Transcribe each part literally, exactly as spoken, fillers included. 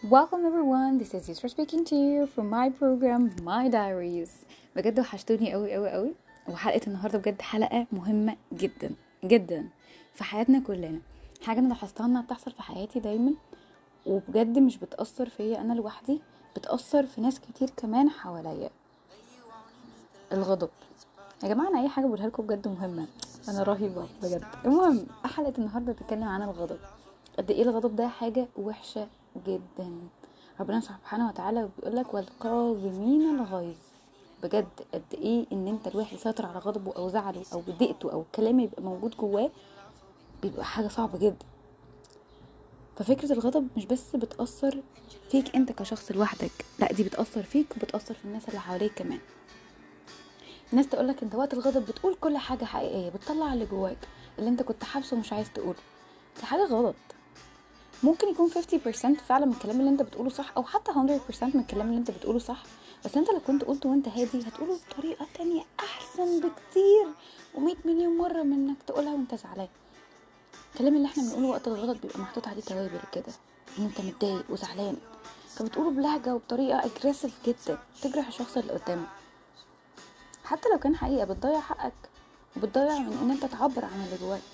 Welcome everyone, this is Yusra speaking to you from my program My Diaries. بجد وحشتوني قوي قوي قوي. وحلقة النهاردة بجد حلقة مهمة جدا جدا في حياتنا كلنا. حاجة انا لاحظتها انها بتحصل في حياتي دايما، وبجد مش بتأثر فيا انا لوحدي، بتأثر في ناس كتير كمان حواليا. الغضب يا جماعة، انا اي حاجة بقولها لكم بجد مهمة، انا رهيبة بجد. المهم حلقة النهاردة بتتكلم عن الغضب. قد ايه الغضب ده حاجة وحشة جدا. ربنا سبحانه وتعالى بيقولك والقاذمين الغيظ. بجد قد ايه ان انت الواحد يسيطر على غضبه او زعله او ضيقته او الكلام يبقى موجود جواه، بيبقى حاجة صعبة جدا. ففكرة الغضب مش بس بتأثر فيك انت كشخص لوحدك، لا دي بتأثر فيك وبتأثر في الناس اللي حواليك كمان. الناس تقولك انت وقت الغضب بتقول كل حاجة حقيقية، بتطلع اللي جواك اللي انت كنت حابسه ومش عايز تقوله. دي حاجة غلط. ممكن يكون خمسين بالمية فعلا من الكلام اللي انت بتقوله صح، او حتى مية بالمية من الكلام اللي انت بتقوله صح، بس انت لو كنت قلته وانت هادي هتقوله بطريقة تانية احسن بكتير ومية مليون مرة من انك تقولها وانت زعلان. الكلام اللي احنا بنقوله وقت الغلط بيبقى محطوط عليه توابل كده، ان انت متضايق وزعلان، فبتقوله بلهجة وبطريقة اجريسيف جدا تجرح الشخص اللي قدامك. حتى لو كان حقيقة بتضيع حقك وبتضيع من ان انت تعبر عن اللي جواك.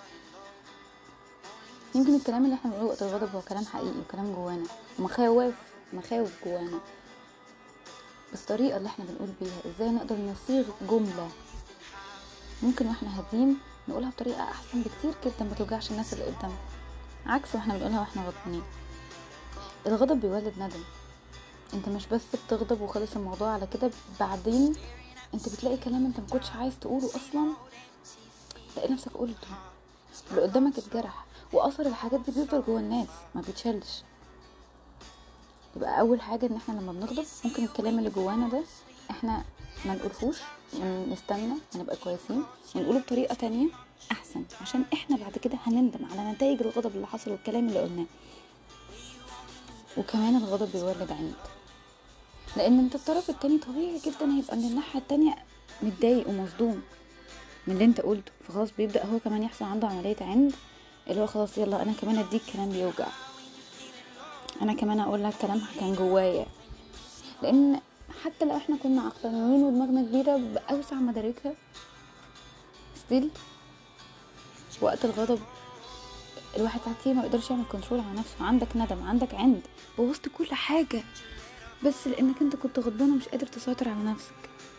يمكن الكلام اللي احنا بنقوله وقت الغضب هو كلام حقيقي وكلام جوانا، مخاوف مخاوف جوانا، بس الطريقة اللي احنا بنقول بيها ازاي نقدر نصيغ جملة ممكن واحنا هادين نقولها بطريقة احسن بكتير جدا ما توجعش الناس اللي قدامنا، عكس واحنا بنقولها واحنا غضبانين. الغضب بيولد ندم. انت مش بس بتغضب وخلص الموضوع على كده، بعدين انت بتلاقي كلام انت ما كنتش عايز تقوله اصلا تلاقي نفسك قلته، اللي قدامك اتجرح، واثر الحاجات دي بيفضل جوه الناس ما بيتشالش. يبقى اول حاجه ان احنا لما بنغضب ممكن الكلام اللي جوانا ده احنا ما نقولهوش، نستنى نبقى كويسين نقوله بطريقه تانية احسن، عشان احنا بعد كده هنندم على نتائج الغضب اللي حصل والكلام اللي قلناه. وكمان الغضب بيولد عند، لان انت الطرف التاني طبيعي جدا هيبقى من الناحيه التانية متضايق ومصدوم من اللي انت قلته، فخلاص بيبدا هو كمان يحصل عنده عمليه عند، اللي هو خلاص يلا انا كمان اديك كلام بيوجع، انا كمان اقول لك كلام كان جوايا. لان حتى لو احنا كنا عقلانيين ودماغنا كبيره باوسع مداركها، ستيل وقت الغضب الواحد ساعات ما يقدرش يعمل كنترول على نفسه. عندك ندم، عندك عند، بوظت كل حاجه بس لانك انت كنت غضبان ومش قادر تسيطر على نفسك.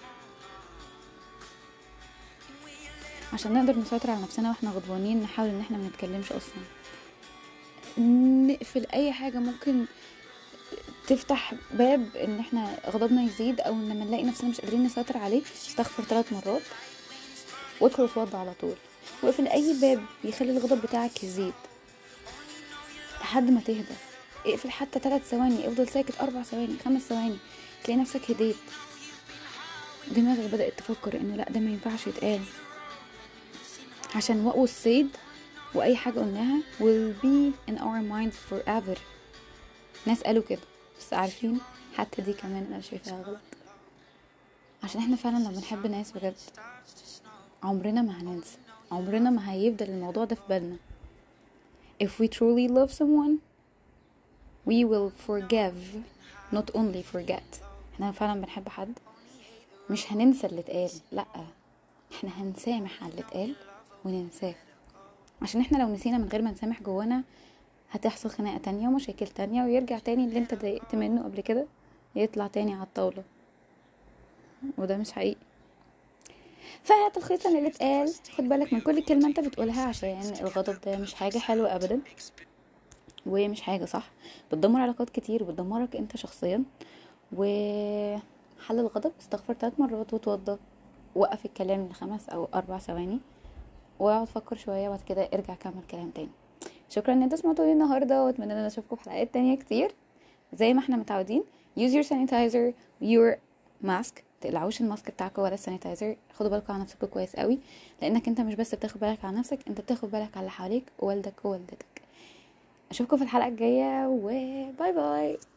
عشان نقدر نسيطر على نفسنا واحنا غضبانين نحاول ان احنا ما نتكلمش اصلا، نقفل اي حاجه ممكن تفتح باب ان احنا غضبنا يزيد، او ان لما نلاقي نفسنا مش قادرين نسيطر عليه استغفر ثلاث مرات وادخل اتوضى على طول. واقفل اي باب يخلي الغضب بتاعك يزيد لحد ما تهدى. اقفل حتى ثلاث ثواني، افضل ساكت اربع ثواني خمس ثواني، تلاقي نفسك هديت، دماغك بدأت تفكر انه لا ده ما ينفعش يتقال، عشان what was said واي حاجة قلناها will be in our minds forever. ناس قالوا كده، بس عارفين حتى دي كمان انا شايفاها غلط. عشان احنا فعلا لو بنحب ناس بجد عمرنا ما هننسى، عمرنا ما هيفضل الموضوع ده في بالنا. If we truly love someone we will forgive not only forget. احنا فعلا بنحب حد مش هننسى اللي اتقال، لا احنا هنسامح على اللي اتقال وننساه. عشان احنا لو نسينا من غير ما نسامح جوانا هتحصل خناقة تانية ومشاكل تانية، ويرجع تاني اللي انت ضايقت منه قبل كده يطلع تاني على الطاولة، وده مش حقيقي. فتلخيصا اللي اتقال، خد بالك من كل كلمة انت بتقولها، عشان الغضب ده مش حاجة حلوة ابدا ومش حاجة صح، بتدمر علاقات كتير وبتدمرك انت شخصيا. وحل الغضب استغفر ثلاث مرات وتوضى، وقف الكلام لخمس او اربع ثواني واقعد فكر شوية، وبعد كده ارجع كمل كلام تاني. شكرا ان انتوا سمعتوني النهاردة، واتمنى ان انا اشوفكم في حلقات تانية كتير زي ما احنا متعودين. use your sanitizer your mask، تقلعوش الماسك بتاعكم ولا السانيتايزر، خدوا بالكم على نفسكم كويس قوي، لانك انت مش بس بتاخد بالك على نفسك، انت بتاخد بالك على اللي حواليك ووالدك ووالدتك. اشوفكم في الحلقة الجاية وباي باي.